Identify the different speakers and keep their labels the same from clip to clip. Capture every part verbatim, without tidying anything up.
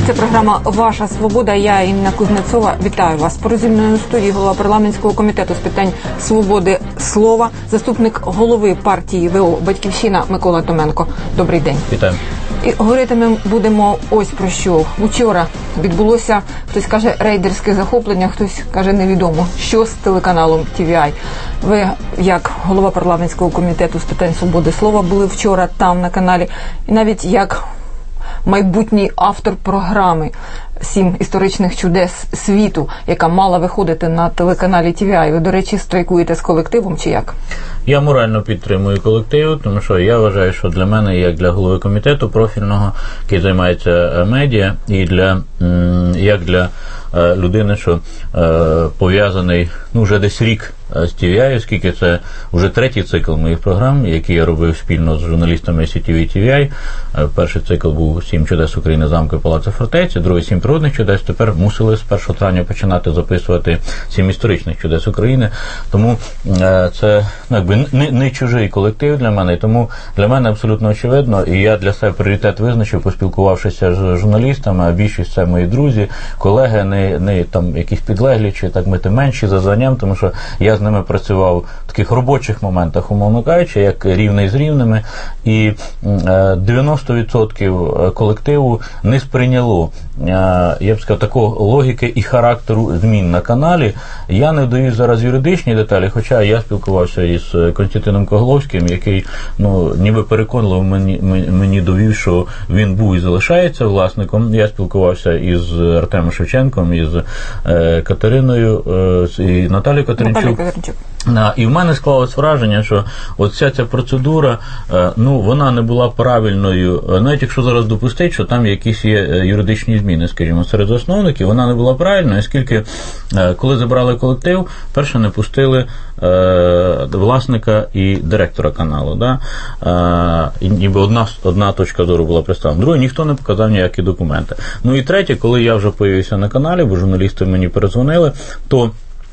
Speaker 1: Це програма «Ваша свобода». Я, Інна Кузнецова, вітаю вас. Поруч зі мною у студії голова парламентського комітету з питань свободи слова, заступник голови партії ВО «Батьківщина» Микола Томенко. Добрий день.
Speaker 2: Вітаю.
Speaker 1: І говорити ми будемо ось про що. Учора відбулося, хтось каже, рейдерське захоплення, хтось каже, невідомо, що з телеканалом Ті Ві Ай. Ви, як голова парламентського комітету з питань свободи слова, були вчора там на каналі. І навіть як майбутній автор програми «Сім історичних чудес світу», яка мала виходити на телеканалі Ті Ві Ай. Ви, до речі, страйкуєте з колективом чи як?
Speaker 2: Я морально підтримую колектив, тому що я вважаю, що для мене, як для голови комітету профільного, який займається медіа, і для, як для людини, що пов'язаний, ну, вже десь рік з Ті Ві Ай, оскільки це вже третій цикл моїх програм, які я робив спільно з журналістами Сі Ті Ві Ті Ві Ай. Перший цикл був «Сім чудес України, замки, палаци, фортеці», другий «Сім природних чудес». Тепер мусили з першого травня починати записувати «Сім історичних чудес України». Тому це, ну, якби не, не чужий колектив для мене, і тому для мене абсолютно очевидно, і я для себе пріоритет визначив, поспілкувавшися з журналістами, а більшість це мої друзі, колеги, не, не там якісь підлеглі, чи так мити менші за званням, тому що я з ними працював в таких робочих моментах, умовно кажучи, як рівний з рівними, і дев'яносто відсотків колективу не сприйняло, я б сказав, такого логіки і характеру змін на каналі. Я не вдаю зараз юридичні деталі, хоча я спілкувався із Костянтином Когловським, який, ну, ніби переконливо мені, мені довів, що він був і залишається власником. Я спілкувався із Артемом Шевченком, із е, Катериною, е, і Наталією Катеринчук. І в мене склалось враження, що оця ця процедура, ну, вона не була правильною, навіть якщо зараз допустити, що там якісь є юридичні зміни, скажімо, серед засновників, вона не була правильною, оскільки, коли забрали колектив, перше не пустили е, власника і директора каналу, да? е, і ніби одна, одна точка зору була представлена. Друге, ніхто не показав ніякі документи. Ну і третє, коли я вже появився на каналі, бо журналісти мені передзвонили, то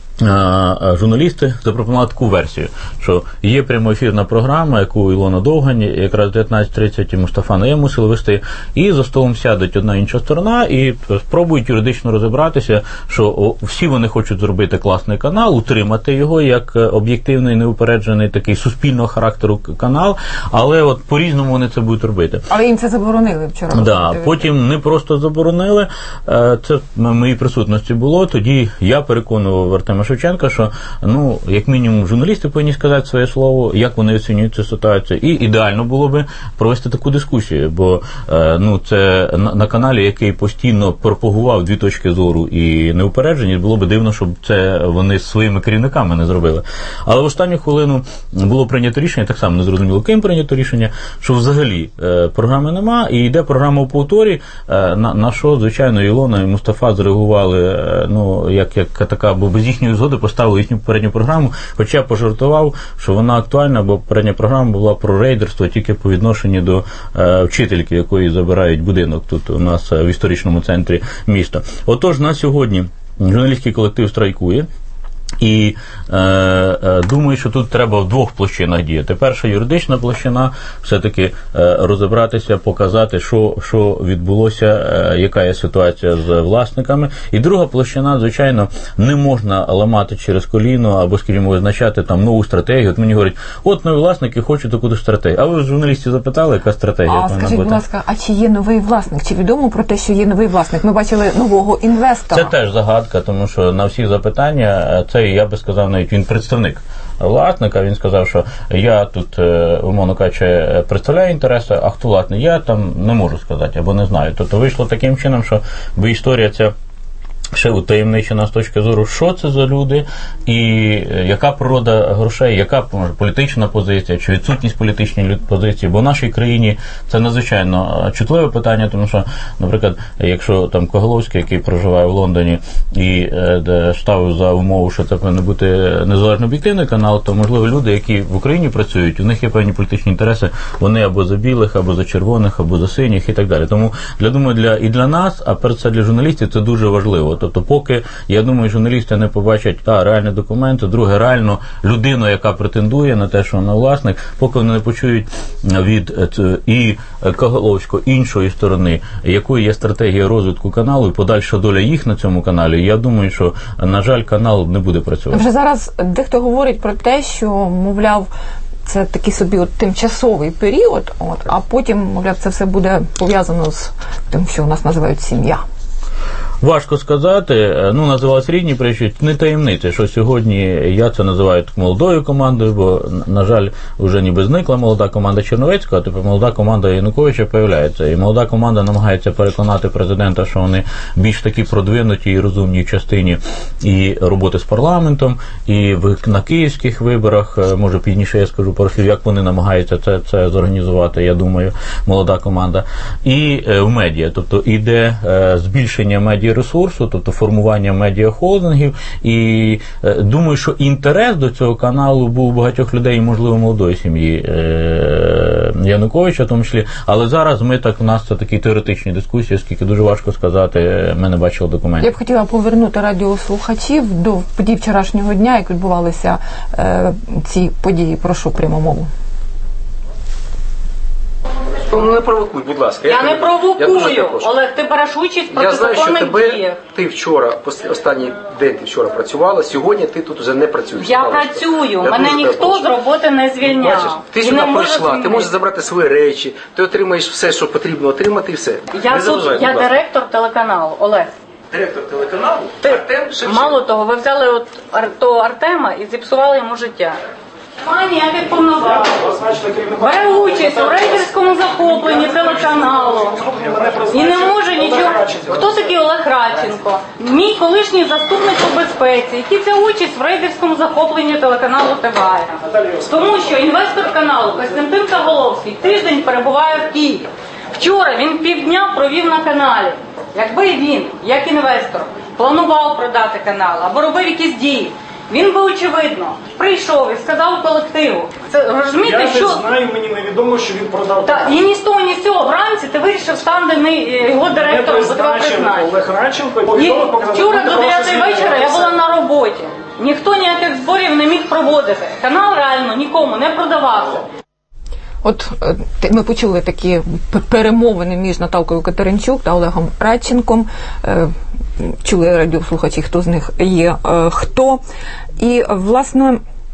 Speaker 2: журналісти запропонували таку версію, що є прямоефірна програма, яку Ілона Довгань, якраз дев'ятнадцять тридцять, і Мустафа Найєм мусили вести, і за столом сядуть одна інша сторона і спробують юридично розібратися, що всі вони хочуть зробити класний канал, утримати його як об'єктивний, неупереджений, такий суспільного характеру канал, але от по-різному вони це будуть робити. Але їм це заборонили вчора. Да, потім не просто заборонили, це в моїй присутності було, тоді я переконував Артема Шевченка, що, ну, як мінімум, журналісти повинні сказати своє слово, як вони оцінюють цю ситуацію. І ідеально було би провести таку дискусію, бо, ну, це на, на каналі, який постійно пропагував дві точки зору і неупередженість, було б дивно, щоб це вони з своїми керівниками не зробили. Але в останню хвилину було прийнято рішення, так само не зрозуміло, ким прийнято рішення, що взагалі програми нема, і йде програма у повторі, на, на що, звичайно, Ілона і Мустафа зреагували, ну, як, як така, бо без їхньої згоди поставили їхню попередню програму, хоча я пожартував, що вона актуальна, бо попередня програма була про рейдерство тільки по відношенню до е, вчительки, якої забирають будинок тут у нас в історичному центрі міста. Отож, на сьогодні журналістський колектив страйкує. І е, е, думаю, що тут треба в двох площинах діяти. Перша юридична площина, все-таки е, розібратися, показати, що, що відбулося, е, яка є ситуація з власниками. І друга площина, звичайно, не можна ламати через коліно або, скажімо, визначати там нову стратегію. От мені говорять, от нові власники хочуть таку стратегію. А ви журналістів запитали, яка стратегія?
Speaker 1: А скажіть, будь ласка, а чи є новий власник? Чи відомо про те, що є новий власник? Ми бачили нового інвестора.
Speaker 2: Це теж загадка, тому що на всі запитання це, я би сказав, навіть він представник власника, він сказав, що я тут, умовно кажучи, представляю інтереси, а хто власник, я там не можу сказати, або не знаю. Тобто вийшло таким чином, що би історія ця ще утаємничена з точки зору, що це за люди, і яка природа грошей, яка, може, політична позиція, чи відсутність політичної позиції, бо в нашій країні це надзвичайно чутливе питання, тому що, наприклад, якщо там Коголовський, який проживає в Лондоні, і е, ставив за умову, що це повинен бути незалежно об'єктивний канал, то, можливо, люди, які в Україні працюють, у них є певні політичні інтереси, вони або за білих, або за червоних, або за синіх і так далі. Тому, я думаю, для, і для нас, а перед це для журналістів, це дуже важливо. Тобто, поки, я думаю, журналісти не побачать, та, реальні документи, друге, реально людину, яка претендує на те, що вона власник, поки вони не почують від і Кагаловського, іншої сторони, якою є стратегія розвитку каналу і подальша доля їх на цьому каналі, я думаю, що, на жаль, канал не буде працювати.
Speaker 1: Вже зараз дехто говорить про те, що, мовляв, це такий собі от тимчасовий період, от, а потім, мовляв, це все буде пов'язано з тим, що у нас називають сім'я.
Speaker 2: Важко сказати, ну, називалось рідні причі, не таємниця, що сьогодні я це називаю молодою командою, бо, на жаль, вже ніби зникла молода команда Черновецького, а тепер молода команда Януковича появляється. І молода команда намагається переконати президента, що вони більш такі продвинуті і розумні в частині і роботи з парламентом, і в, на київських виборах, може пізніше я скажу про те, як вони намагаються це, це зорганізувати, я думаю, молода команда. І е, в медіа, тобто іде е, збільшення медіа ресурсу, тобто формування медіахолдингів, і е, думаю, що інтерес до цього каналу був у багатьох людей, і, можливо, молодої сім'ї е, Януковича, в тому числі, але зараз ми так, у нас це такі теоретичні дискусії, оскільки дуже важко сказати, ми не бачили документів.
Speaker 1: Я б хотіла повернути радіослухачів до подій вчорашнього дня, як відбувалися е, ці події. Прошу пряму мову.
Speaker 3: Ну, не провокуй, будь ласка.
Speaker 4: Я, я не провокую.
Speaker 3: Я
Speaker 4: Олег, ти береш участь в протизаконних
Speaker 3: діях. Я знаю, що тебе,
Speaker 4: діях.
Speaker 3: ти вчора, останній день ти вчора працювала, сьогодні ти тут вже не працюєш.
Speaker 4: Я
Speaker 3: правда?
Speaker 4: працюю,
Speaker 3: Я
Speaker 4: мене ніхто з роботи не звільняв.
Speaker 3: Бачиш, ти сюди прийшла, ти можеш забрати свої речі, ти отримаєш все, що потрібно отримати, і все.
Speaker 4: Я
Speaker 3: не
Speaker 4: тут, я директор телеканалу, Олег.
Speaker 3: Директор телеканалу?
Speaker 4: Ти,
Speaker 3: Артем Шевченко.
Speaker 4: мало того, ви взяли от Ар- того Артема і зіпсували йому життя. Немає ніяких повноважень. Бере участь у рейдерському захопленні телеканалу. І не може нічого. Хто такий Олег Радченко? Мій колишній заступник по безпеці, який взяв участь в рейдерському захопленні телеканалу ТВА. Тому що інвестор каналу Костянтин Каголовський тиждень перебуває в Києві. Вчора він півдня провів на каналі. Якби він, як інвестор, планував продати канал або робив якісь дії, він би, очевидно, прийшов і сказав колективу. Це, розумієте,
Speaker 5: я
Speaker 4: що...
Speaker 5: не знаю, мені невідомо, що він продав.
Speaker 4: Та, і ні з того, ні з цього. Вранці ти вирішив стати не його директором, бо тебе призначив.
Speaker 5: Олег Радченко.
Speaker 4: І вчора до дев'ятої вечора я була на роботі. Ніхто ніяких зборів не міг проводити. Канал реально нікому не продавався.
Speaker 1: От ми почули такі перемовини між Наталкою Катеринчук та Олегом Радченком. Чули радіослухачі, хто з них є хто. І, власне,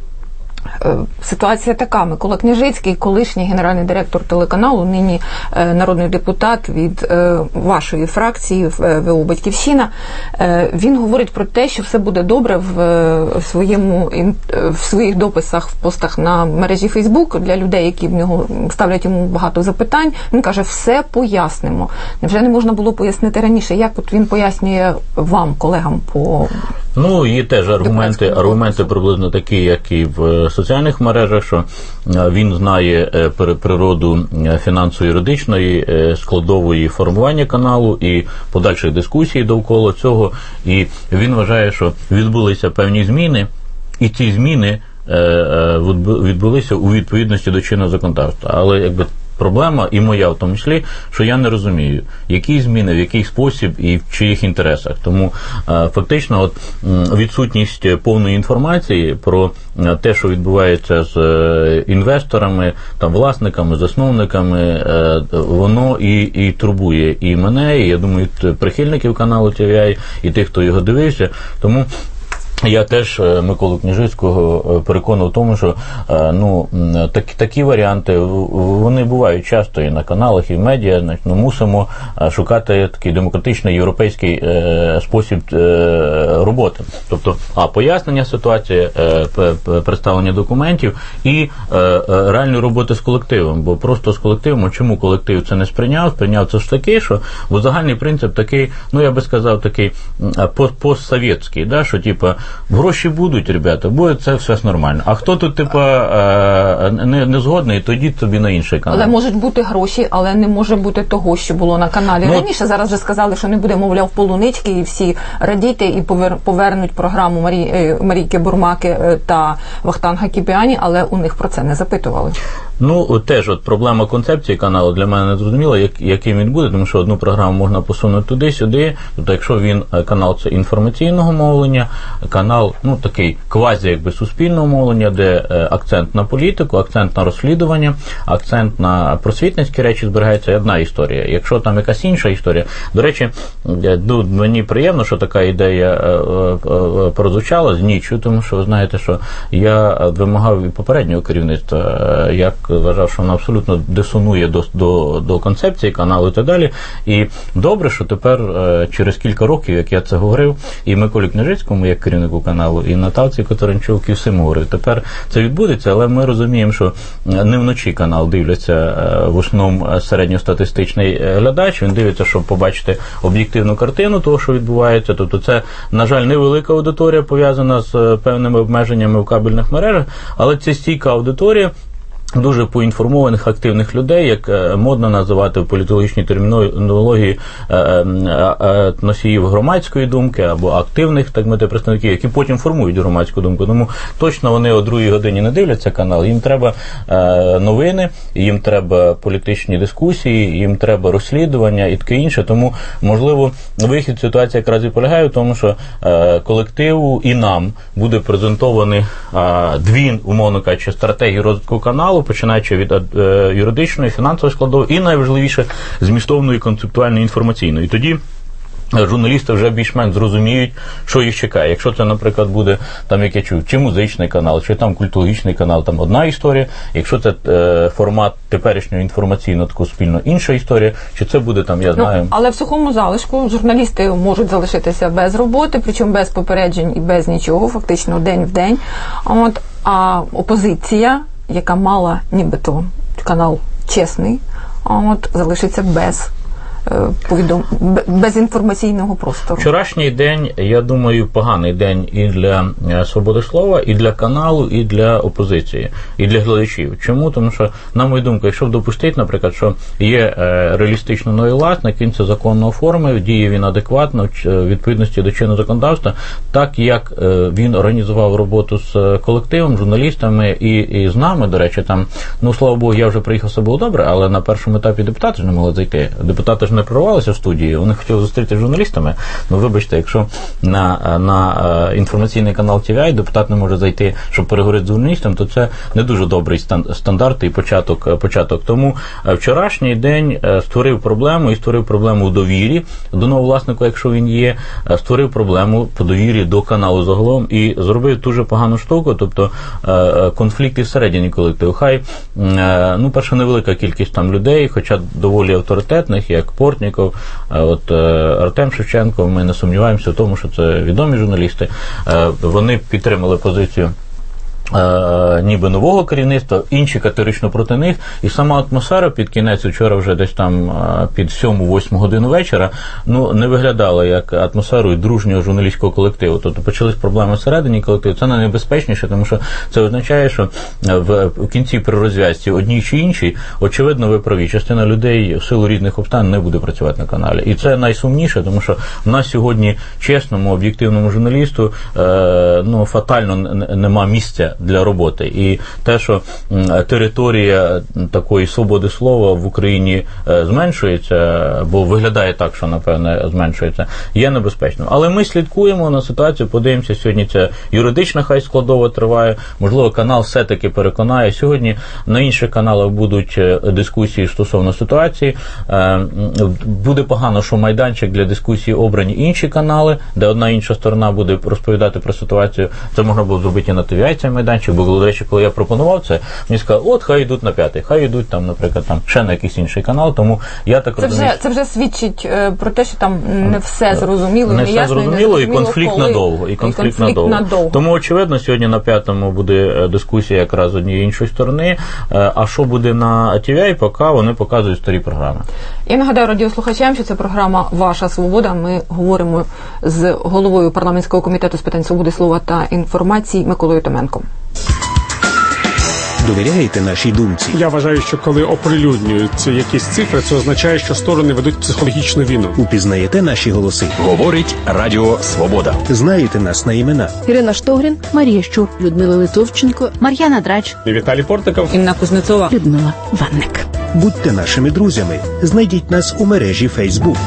Speaker 1: ситуація така. Микола Княжицький, колишній генеральний директор телеканалу, нині народний депутат від вашої фракції ВО «Батьківщина», він говорить про те, що все буде добре в своєму в своїх дописах, в постах на мережі Фейсбук для людей, які в нього ставлять йому багато запитань. Він каже, все пояснимо. Невже не можна було пояснити раніше? Як от він пояснює вам, колегам, по...
Speaker 2: Ну, є теж аргументи, аргументи приблизно такі, як і в соціальних мережах, що він знає природу фінансово-юридичної складової формування каналу і подальших дискусій довкола цього. І він вважає, що відбулися певні зміни, і ці зміни відбулися у відповідності до чинного законодавства. Але якби проблема, і моя в тому числі, що я не розумію, які зміни, в який спосіб і в чиїх інтересах. Тому фактично от, відсутність повної інформації про те, що відбувається з інвесторами, там, власниками, засновниками, воно і, і турбує і мене, і, я думаю, прихильників каналу Ті Ві Ай, і тих, хто його дивився. Тому я теж Миколу Княжицького переконав в тому, що ну, так, такі варіанти, вони бувають часто і на каналах, і в медіа. Значить, ми мусимо шукати такий демократичний європейський е, спосіб е, роботи. Тобто, а, пояснення ситуації, е, представлення документів і е, е, реальної роботи з колективом. Бо просто з колективом, чому колектив це не сприйняв? Сприйняв це ж таки, що, бо загальний принцип такий, ну я би сказав, такий постсовєтський, да, що типа гроші будуть, ребята, буде це все нормально. А хто тут, типа, не, не згодний, тоді тобі на інший канал.
Speaker 1: Але можуть бути гроші, але не може бути того, що було на каналі ну, раніше. Зараз вже сказали, що не буде, мовляв, полунички, і всі радійте, і повер, повернуть програму Марі, Марійки Бурмаки та Вахтанга Кіпіані, але у них про це не запитували.
Speaker 2: Ну, теж от проблема концепції каналу для мене не зрозуміла, як, яким він буде, тому що одну програму можна посунути туди-сюди. Тобто, якщо він, канал це інформаційного мовлення, канал, ну, такий квазі, якби, суспільного мовлення, де акцент на політику, акцент на розслідування, акцент на просвітницькі речі зберігається, одна історія. Якщо там якась інша історія, до речі, ну, мені приємно, що така ідея прозвучала з нічю, тому що ви знаєте, що я вимагав і попереднього керівництва, як вважав, що вона абсолютно дисонує до, до, до концепції каналу і так далі. І добре, що тепер через кілька років, як я це говорив, і Миколі Княжицькому, як керівнику каналу, і Наталці Котаренчук, і всім говорив, тепер це відбудеться, але ми розуміємо, що не вночі канал дивляться в основному середньостатистичний глядач, він дивиться, щоб побачити об'єктивну картину того, що відбувається. Тобто це, на жаль, невелика аудиторія, пов'язана з певними обмеженнями в кабельних мережах, але це стійка аудиторія дуже поінформованих, активних людей, як модно називати в політологічній термінології носіїв громадської думки або активних, так мовити, представників, які потім формують громадську думку. Тому точно вони о другій годині не дивляться канал, їм треба новини, їм треба політичні дискусії, їм треба розслідування і таке інше. Тому, можливо, вихід ситуації якраз і полягає в тому, що колективу і нам буде презентовані дві, умовно кажучи, стратегії розвитку каналу, починаючи від е, юридичної, фінансової складової і, найважливіше, змістовної, концептуальної, інформаційної. І тоді журналісти вже більш-менш зрозуміють, що їх чекає. Якщо це, наприклад, буде, там, як я чув, чи музичний канал, чи там культурологічний канал, там одна історія. Якщо це е, формат теперішнього інформаційного, такого спільного, інша історія, чи це буде там, я знаю...
Speaker 1: Ну, але в сухому залишку журналісти можуть залишитися без роботи, причому без попереджень і без нічого, фактично день в день. От, а опозиція, яка мала нібито канал чесний, от, залишиться без повідом... без інформаційного простору.
Speaker 2: Вчорашній день, я думаю, поганий день і для свободи слова, і для каналу, і для опозиції, і для глядачів. Чому? Тому що, на мою думку, якщо допустити, наприклад, що є реалістично новий власник, він це законно оформив, діє він адекватно в відповідності до чинного законодавства, так як він організував роботу з колективом, журналістами і, і з нами, до речі, там, ну, слава Богу, я вже приїхав, все було добре, але на першому етапі депутати ж не могли зайти. Депутати ж не прорвалися в студії, вони хотіли зустріти з журналістами. Ну, вибачте, якщо на, на інформаційний канал Ті Ві Ай депутат не може зайти, щоб переговорити з журналістом, то це не дуже добрий стандарт і початок. початок. Тому вчорашній день створив проблему, і створив проблему у довірі до нового власника, якщо він є, створив проблему по довірі до каналу загалом і зробив дуже погану штуку, тобто конфлікти всередині колективу. Хай, ну, перша невелика кількість там людей, хоча доволі авторитетних, як Портніков, от Артем Шевченко, ми не сумніваємося в тому, що це відомі журналісти, вони підтримали позицію Е, ніби нового керівництва, інші категорично проти них, і сама атмосфера під кінець, вчора вже десь там під сьому-восьму годину вечора, ну, не виглядала як атмосферою дружнього журналістського колективу. Тобто почались проблеми всередині колективу. Це найнебезпечніше, тому що це означає, що в, в кінці при розв'язці одній чи іншій, очевидно, ви праві, частина людей в силу різних обставин не буде працювати на каналі. І це найсумніше, тому що в нас сьогодні чесному, об'єктивному журналісту е, ну, фатально нема місця для роботи. І те, що територія такої свободи слова в Україні зменшується, бо виглядає так, що, напевне, зменшується, є небезпечним. Але ми слідкуємо на ситуацію, подивимося, сьогодні ця юридична хай складова триває, можливо, канал все-таки переконає. Сьогодні на інших каналах будуть дискусії стосовно ситуації. Буде погано, що майданчик для дискусії обрані інші канали, де одна інша сторона буде розповідати про ситуацію. Це можна було зробити на Ті Ві Ай, цей майданчик, бо, до речі, коли я пропонував це, мені сказали, от, хай йдуть на п'ятий, хай йдуть там, наприклад, там ще на якийсь інший канал, тому я так
Speaker 1: це
Speaker 2: розумію...
Speaker 1: Вже, це вже свідчить е, про те, що там не все зрозуміло,
Speaker 2: не
Speaker 1: не
Speaker 2: все
Speaker 1: ясно,
Speaker 2: зрозуміло,
Speaker 1: і, не
Speaker 2: і конфлікт
Speaker 1: коли,
Speaker 2: надовго, і конфлікт,
Speaker 1: і конфлікт
Speaker 2: надовго.
Speaker 1: надовго.
Speaker 2: Тому, очевидно, сьогодні на п'ятому буде дискусія якраз з однієї іншої сторони, а що буде на Ті Ві Ай, поки вони показують старі програми.
Speaker 1: Я нагадаю радіослухачам, що це програма «Ваша свобода». Ми говоримо з головою парламентського комітету з питань свободи слова та інформації Миколою Томенком.
Speaker 6: Довіряєте нашій думці?
Speaker 5: Я вважаю, що коли оприлюднюються якісь цифри, це означає, що сторони ведуть психологічну війну.
Speaker 6: Упізнаєте наші голоси?
Speaker 7: Говорить Радіо Свобода.
Speaker 6: Знаєте нас на імена?
Speaker 8: Ірина Штогрін, Марія Щур, Людмила Литовченко, Мар'яна Драч,
Speaker 5: Віталій Портников,
Speaker 8: Інна Кузнецова, Людмила Ванник.
Speaker 6: Будьте нашими друзями. Знайдіть нас у мережі Facebook.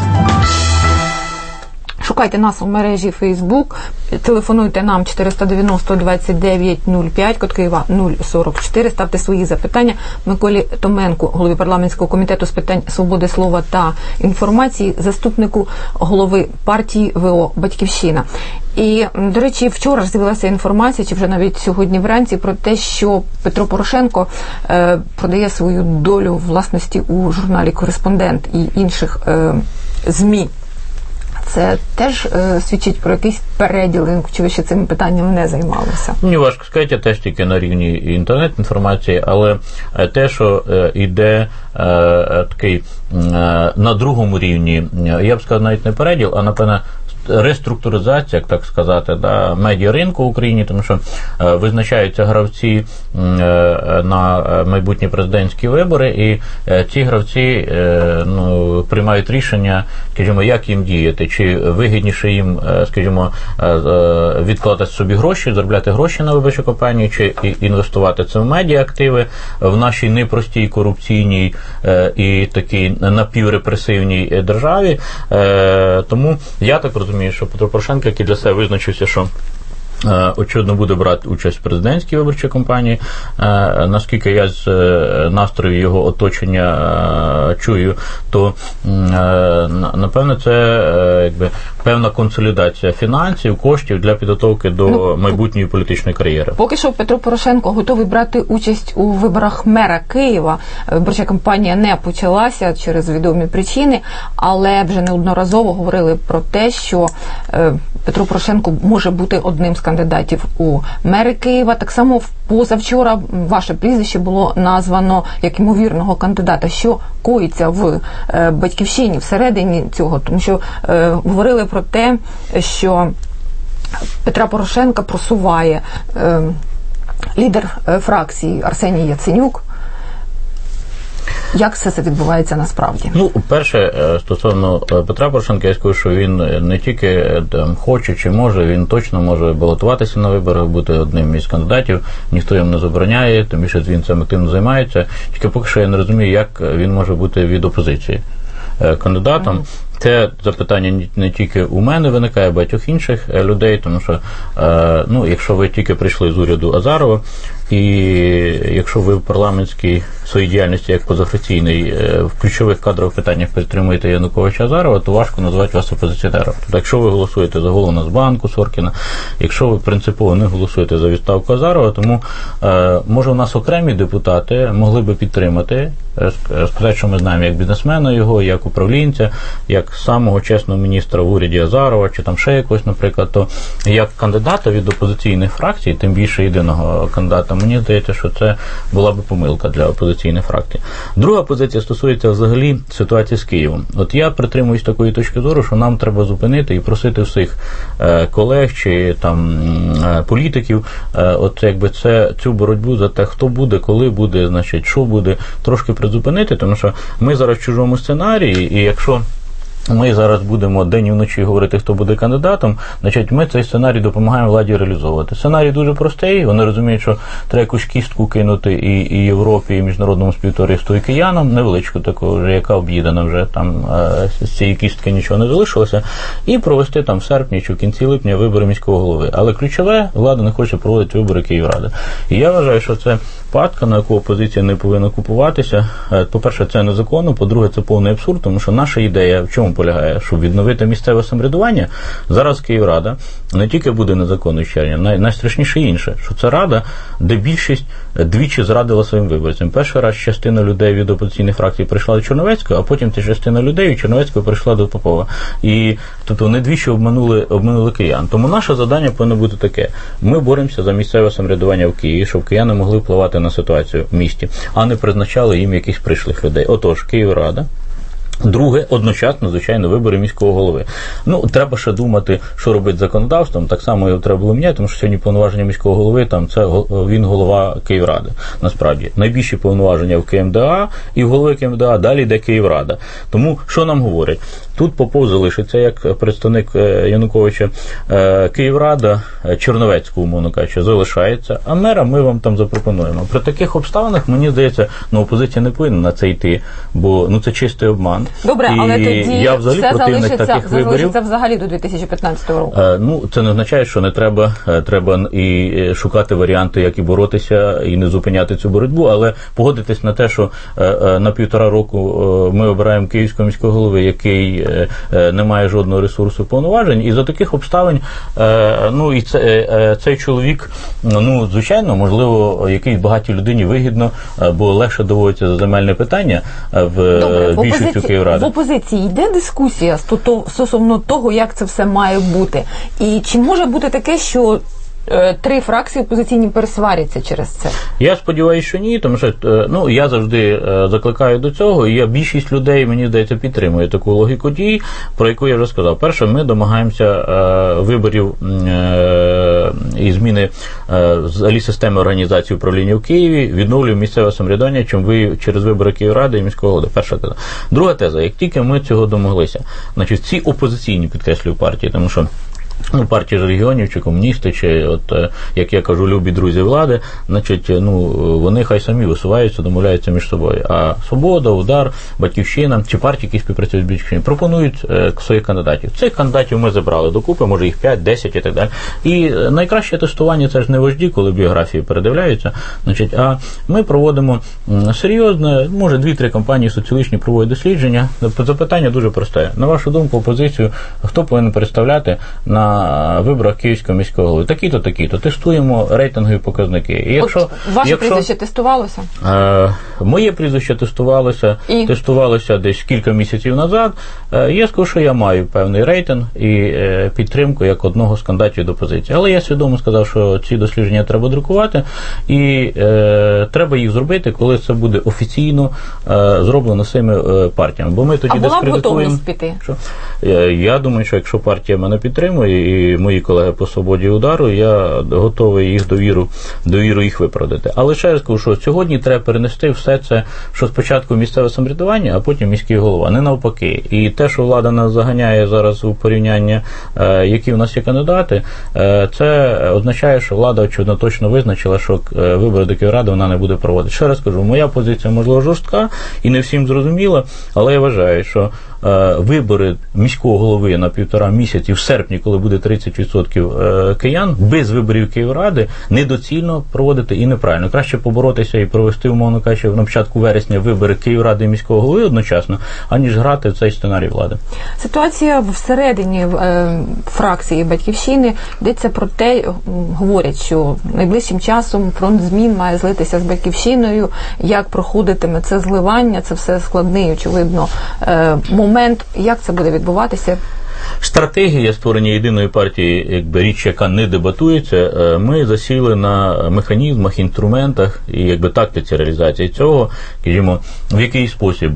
Speaker 1: Шукайте нас у мережі Facebook, телефонуйте нам чотириста дев'яносто двадцять дев'ять нуль п'ять, код Києва нуль сорок чотири, ставте свої запитання Миколі Томенку, голові парламентського комітету з питань свободи слова та інформації, заступнику голови партії ВО «Батьківщина». І, до речі, вчора ж з'явилася інформація, чи вже навіть сьогодні вранці, про те, що Петро Порошенко е, продає свою долю власності у журналі «Кореспондент» і інших е, ЗМІ. Це теж е, свідчить про якийсь переділ, чи ви ще цим питанням не займалися?
Speaker 2: Мені важко сказати, я теж тільки на рівні інтернет-інформації, але те, що е, йде е, такий е, на другому рівні, я б сказав, навіть не переділ, а, напевно, реструктуризація, як так сказати, да, медіаринку в Україні, тому що е, визначаються гравці е, на майбутні президентські вибори, і е, ці гравці е, ну, приймають рішення, скажімо, як їм діяти, чи вигідніше їм, е, скажімо, е, відкладати собі гроші, заробляти гроші на виборчу кампанію, чи інвестувати це в медіа-активи в нашій непростій корупційній е, і такій напіврепресивній державі. Е, тому я так розумію, що Петро Порошенко, який для себе визначився, що очевидно буде брати участь в президентській виборчій кампанії. Наскільки я з настроїв його оточення чую, то напевно це якби певна консолідація фінансів, коштів для підготовки до ну, майбутньої політичної кар'єри.
Speaker 1: Поки що Петро Порошенко готовий брати участь у виборах мера Києва. Виборча кампанія не почалася через відомі причини, але вже неодноразово говорили про те, що Петро Порошенко може бути одним з кандидатів у мери Києва. Так само позавчора ваше прізвище було названо як ймовірного кандидата. Що коїться в е, Батьківщині всередині цього? Тому що е, говорили про те, що Петра Порошенка просуває е, лідер е, фракції Арсеній Яценюк. Як все це відбувається насправді?
Speaker 2: Ну, перше, стосовно Петра Порошенка, я скажу, що він не тільки там хоче чи може, він точно може балотуватися на виборах, бути одним із кандидатів, ніхто йому не забороняє, тим більше він цим активно займається. Тільки поки що я не розумію, як він може бути від опозиції кандидатом. Mm. Це запитання не тільки у мене виникає, а багатьох інших людей, тому що, ну, якщо ви тільки прийшли з уряду Азарова, і якщо ви в парламентській своїй діяльності як позафракційний в ключових кадрових питаннях підтримуєте Януковича Азарова, то важко назвати вас опозиціонером. Тобто, якщо ви голосуєте за голову Нацбанку Соркіна, якщо ви принципово не голосуєте за відставку Азарова, тому, може, у нас окремі депутати могли би підтримати, сказати, що ми знаємо як бізнесмена його, як управлінця, як самого чесного міністра в уряді Азарова, чи там ще якось, наприклад, то як кандидата від опозиційних фракцій, тим більше єдиного кандидата, мені здається, що це була би помилка для опозиційних фракцій. Друга позиція стосується взагалі ситуації з Києвом. От я притримуюсь такої точки зору, що нам треба зупинити і просити всіх е, колег чи там е, політиків, е, от якби це цю боротьбу за те, хто буде, коли буде, значить, що буде, трошки призупинити, тому що ми зараз в чужому сценарії, і якщо ми зараз будемо день і вночі говорити, хто буде кандидатом, значить ми цей сценарій допомагаємо владі реалізовувати. Сценарій дуже простий, вони розуміють, що треба якусь кістку кинути і, і Європі, і міжнародному співтовариству, і киянам, невеличку таку вже, яка об'їдена вже, там з цієї кістки нічого не залишилося, і провести там в серпні чи в кінці липня вибори міського голови. Але ключове, влада не хоче проводити вибори Київради. І я вважаю, що це падка, на яку опозиція не повинна купуватися. По-перше, це незаконно, по-друге, це повний абсурд, тому що наша ідея в чому полягає, щоб відновити місцеве самоврядування. Зараз Київрада не тільки буде незаконною з червня, най- найстрашніше інше, що це рада, де більшість двічі зрадила своїм виборцям. Перший раз частина людей від опозиційних фракцій прийшла до Черновецького, а потім ця частина людей від Черновецького прийшла до Попова. І тобто вони двічі обманули, обманули киян. Тому наше завдання повинно бути таке. Ми боремося за місцеве самоврядування в Києві, щоб кияни могли впливати на ситуацію в місті, а не призначали їм якихось прийшлих людей. Отож, Київрада Друге, одночасно, звичайно, вибори міського голови. Ну, треба ще думати, що робити з законодавством, так само його треба було міняти, тому що сьогодні повноваження міського голови, там, це він голова Київради, насправді. Найбільші повноваження в КМДА і в голови КМДА, далі йде Київрада. Тому, що нам говорять? Тут Попов залишиться, як представник Януковича, Київрада, Черновецьку, умовно кажучи, залишається, а мера ми вам там запропонуємо. При таких обставинах, мені здається, ну, опозиція не повинна на це йти, бо ну, це чистий обман.
Speaker 1: Добре,
Speaker 2: і
Speaker 1: але тоді
Speaker 2: я взагалі
Speaker 1: все
Speaker 2: противник
Speaker 1: залишиться,
Speaker 2: таких виборів.
Speaker 1: залишиться взагалі до дві тисячі п'ятнадцятого року.
Speaker 2: Е, ну, це не означає, що не треба, треба і шукати варіанти, як і боротися, і не зупиняти цю боротьбу, але погодитись на те, що е, на півтора року ми обираємо Київського міського голови, який е, не має жодного ресурсу повноважень, і за таких обставин, е, ну, і це, е, цей чоловік, ну, звичайно, можливо, якійсь багатій людині вигідно, бо легше доводиться за земельне питання в
Speaker 1: Добре,
Speaker 2: більшістю Київради.
Speaker 1: В опозиції йде дискусія стосовно того, як це все має бути. І чи може бути таке, що е, три фракції опозиційні пересваряться через це?
Speaker 2: Я сподіваюся, що ні, тому що ну, я завжди е, закликаю до цього, і я, більшість людей, мені здається, підтримує таку логіку дій, про яку я вже сказав. Перше, ми домагаємося е, виборів е, і зміни е, взагалі системи організації управління в Києві, відновлюємо місцеве самоврядування, чим ви через вибори Київради і міського голови. Перша теза. Друга теза, як тільки ми цього домоглися, значить, ці опозиційні, підкреслюю, партії, тому що ну, партії ж регіонів, чи комуністи, чи, от, як я кажу, любі друзі влади, значить, ну, вони хай самі висуваються, домовляються між собою. А Свобода, Удар, Батьківщина, чи партії, які співпрацюють з Батьківщиною, пропонують е, своїх кандидатів. Цих кандидатів ми забрали докупи, може їх п'ять, десять і так далі. І найкраще тестування – це ж не вожді, коли біографії передивляються, значить, а ми проводимо серйозне, може, дві-три компанії соціологічні проводять дослідження. Запитання дуже просте. На вашу думку, опозицію хто повинен представляти на виборах Київського міського голови? Такі-то, такі-то. Тестуємо рейтингові показники. І якщо,
Speaker 1: От ваше
Speaker 2: якщо,
Speaker 1: прізвище тестувалося?
Speaker 2: Е, моє прізвище тестувалося, і? тестувалося десь кілька місяців назад. Е, я скажу, що я маю певний рейтинг і е, підтримку як одного з кандидатів до опозиції. Але я свідомо сказав, що ці дослідження треба друкувати і е, треба їх зробити, коли це буде офіційно е, зроблено цими е, партіями. Бо ми тоді
Speaker 1: а була б
Speaker 2: дискредитуємо.
Speaker 1: готовність піти? Що?
Speaker 2: Е, я думаю, що якщо партія мене підтримує, і мої колеги по Свободі і Удару, я готовий їх довіру, довіру їх виправдати. Але ще раз кажу, що сьогодні треба перенести все це, що спочатку місцеве самоврядування, а потім міський голова, не навпаки. І те, що влада нас заганяє зараз у порівняння, е, які в нас є кандидати, е, це означає, що влада, очевидно, точно визначила, що е, вибори до Київради вона не буде проводити. Ще раз кажу, моя позиція, можливо, жорстка і не всім зрозуміла, але я вважаю, що вибори міського голови на півтора місяці в серпні, коли буде тридцять відсотків киян, без виборів Київради недоцільно проводити і неправильно. Краще поборотися і провести, умовно кажучи, на початку вересня вибори Київради і міського голови одночасно, аніж грати в цей сценарій влади.
Speaker 1: Ситуація всередині е, фракції Батьківщини йдеться про те, говорять, що найближчим часом фронт змін має злитися з Батьківщиною, як проходитиме це зливання, це все складний, очевидно, е, момент, як це буде відбуватися?
Speaker 2: Стратегія створення єдиної партії, якби річ, яка не дебатується, ми засіли на механізмах, інструментах і якби тактиці реалізації цього, скажімо, в який спосіб.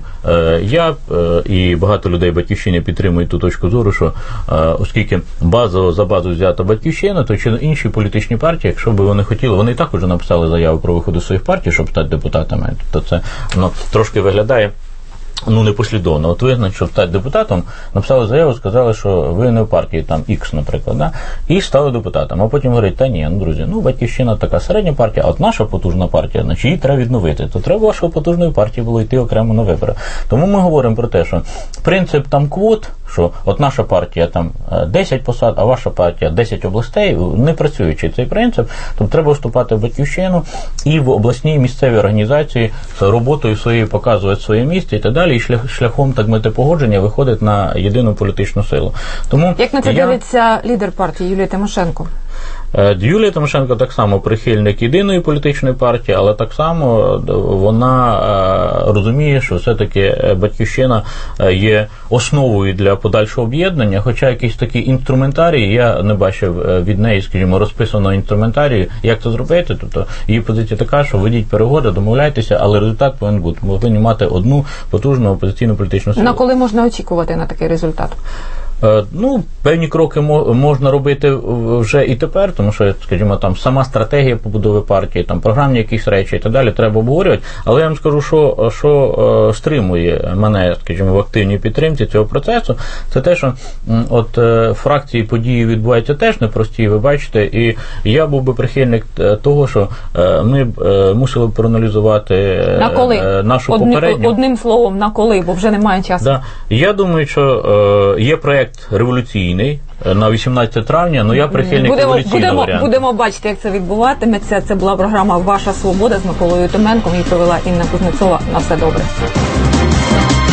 Speaker 2: Я і багато людей Батьківщини підтримують ту точку зору, що оскільки базово за базу взята Батьківщина, то чи інші політичні партії, якщо б вони хотіли, вони також написали заяву про виход із своїх партій, щоб стати депутатами, то це ну, трошки виглядає ну, непослідовно. От ви, значить, щоб стати депутатом, написали заяву, сказали, що ви не в партії, там, X, наприклад, да? І стали депутатом. А потім говорять, та ні, ну, друзі, ну, Батьківщина така середня партія, а от наша потужна партія, значить, її треба відновити. То треба вашої потужної партії було йти окремо на вибори. Тому ми говоримо про те, що принцип там квот, що от наша партія там десять посад, а ваша партія десять областей, не працюючи цей принцип, то треба вступати в Батьківщину і в обласній місцевій організації з роботою своєю показувати своє місце і так далі, і шлях, шляхом так мати погодження виходить на єдину політичну силу. Тому
Speaker 1: як на це
Speaker 2: я...
Speaker 1: дивиться лідер партії Юлія Тимошенко?
Speaker 2: Юлія Тимошенко так само прихильник єдиної політичної партії, але так само вона розуміє, що все-таки Батьківщина є основою для подальшого об'єднання, хоча якийсь такий інструментарій, я не бачив від неї, скажімо, розписаного інструментарію, як це зробити. Тобто її позиція така, що ведіть переговори, домовляйтеся, але результат повинен бути. Ми повинні мати одну потужну опозиційну політичну силу.
Speaker 1: На коли можна очікувати на такий результат?
Speaker 2: Ну, певні кроки можна робити вже і тепер, тому що, скажімо, там сама стратегія побудови партії, там програмні якісь речі і так далі треба обговорювати, але я вам скажу, що, що стримує мене, скажімо, в активній підтримці цього процесу, це те, що от фракції події відбуваються теж непрості, ви бачите, і я був би прихильник того, що ми мусили б проаналізувати
Speaker 1: на коли?
Speaker 2: нашу
Speaker 1: Одні,
Speaker 2: попередню.
Speaker 1: Одним словом, на коли, бо вже немає часу.
Speaker 2: Да. Я думаю, що є проєкт революційний на вісімнадцяте травня, але я прихильник
Speaker 1: будемо,
Speaker 2: революційного
Speaker 1: будемо,
Speaker 2: варіанту.
Speaker 1: Будемо бачити, як це відбуватиметься. Це була програма «Ваша свобода» з Миколою Томенком. Її провела Інна Кузнецова. На все добре.